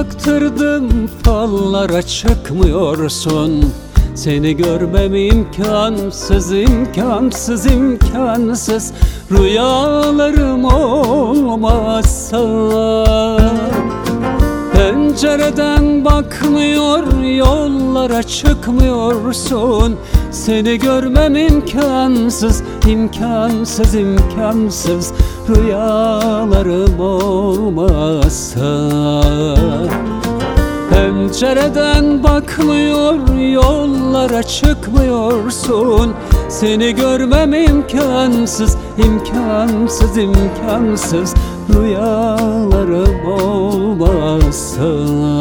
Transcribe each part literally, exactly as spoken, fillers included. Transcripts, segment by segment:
baktırdım fallara çıkmıyorsun. Seni görmem imkansız, imkansız, imkansız. Rüyalarım olmazsa. Pencereden bakmıyor, yollara çıkmıyorsun. Seni görmem imkansız, imkansız, imkansız. Rüyalarım olmazsa. Pencereden bakmıyor, yollara çıkmıyorsun. Seni görmem imkansız, imkansız, imkansız. Rüyalarım olmazsa.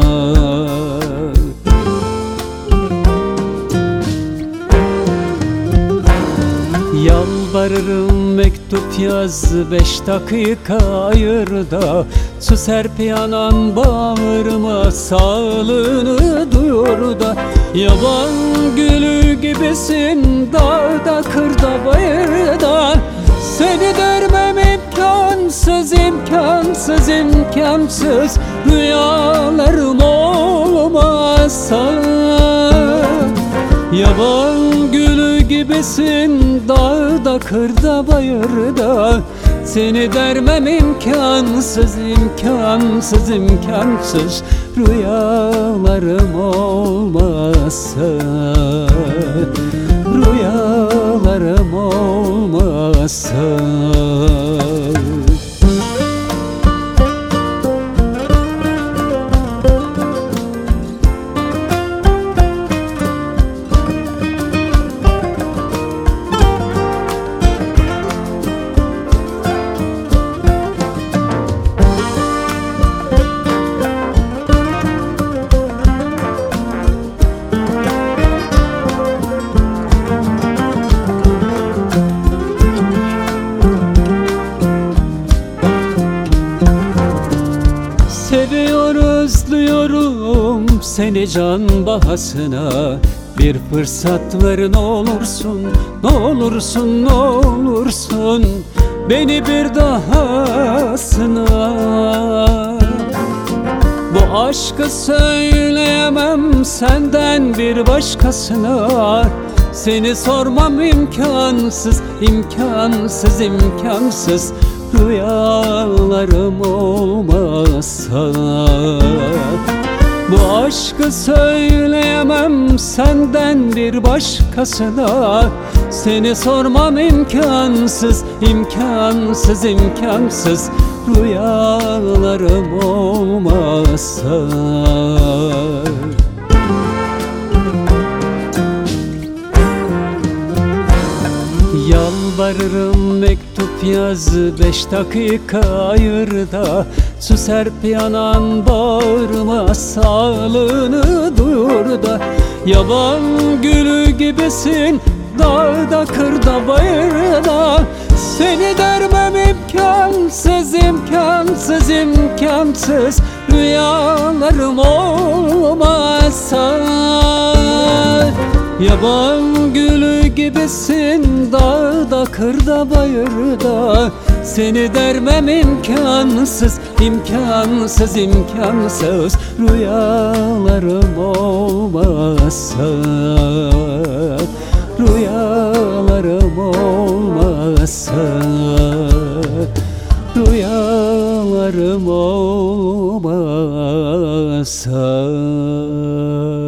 Yalvarırım mektup yaz, beş dakika ayır da. Su serpi anan bağrıma, sağlığını duyur da. Yaban gülü gibisin dağda, kırda, bayırda. Seni görmem imkansız, imkansız, imkansız. Rüyalarım olmazsa. Yaban gülü gibisin dağda, kırda, bayırda. Seni dermem imkansız, imkansız, imkansız. Rüyalarım olmazsa. Rüyalarım olmazsa. Seviyor, özlüyorum seni can bahasına. Bir fırsat ver ne olursun, ne olursun, ne olursun. Beni bir daha sına. Bu aşkı söyleyemem senden bir başkasına. Seni sormam imkansız, imkansız, imkansız. Rüyalarım olmazsa. Bu aşkı söyleyemem senden bir başkasına. Seni sormam imkansız, imkansız, imkansız. Rüyalarım olmazsa. Yalvarırım mektup yaz, beş dakika ayır da. Su serpi anan bağrıma, sağlığını duyur da. Yaban gülü gibisin dağda, kırda, bayırda. Seni dermem imkansız, imkansız, imkansız. Rüyalarım olmazsa. Yaban gülü gibisin dağda, kırda, bayırda. Seni dermem imkansız, imkansız, imkansız. Rüyalarım olmazsa. Rüyalarım olmazsa. Rüyalarım olmazsa.